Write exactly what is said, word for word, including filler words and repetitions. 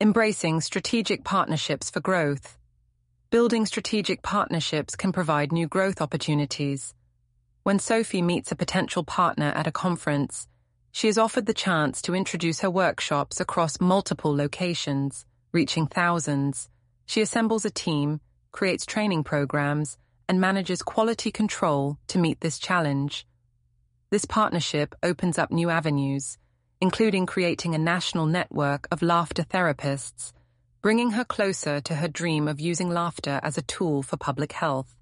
Embracing strategic partnerships for growth. Building strategic partnerships can provide new growth opportunities. When Sophie meets a potential partner at a conference, she is offered the chance to introduce her workshops across multiple locations, reaching thousands. She assembles a team, creates training programs, and manages quality control to meet this challenge. This partnership opens up new avenues, including creating a national network of laughter therapists, bringing her closer to her dream of using laughter as a tool for public health.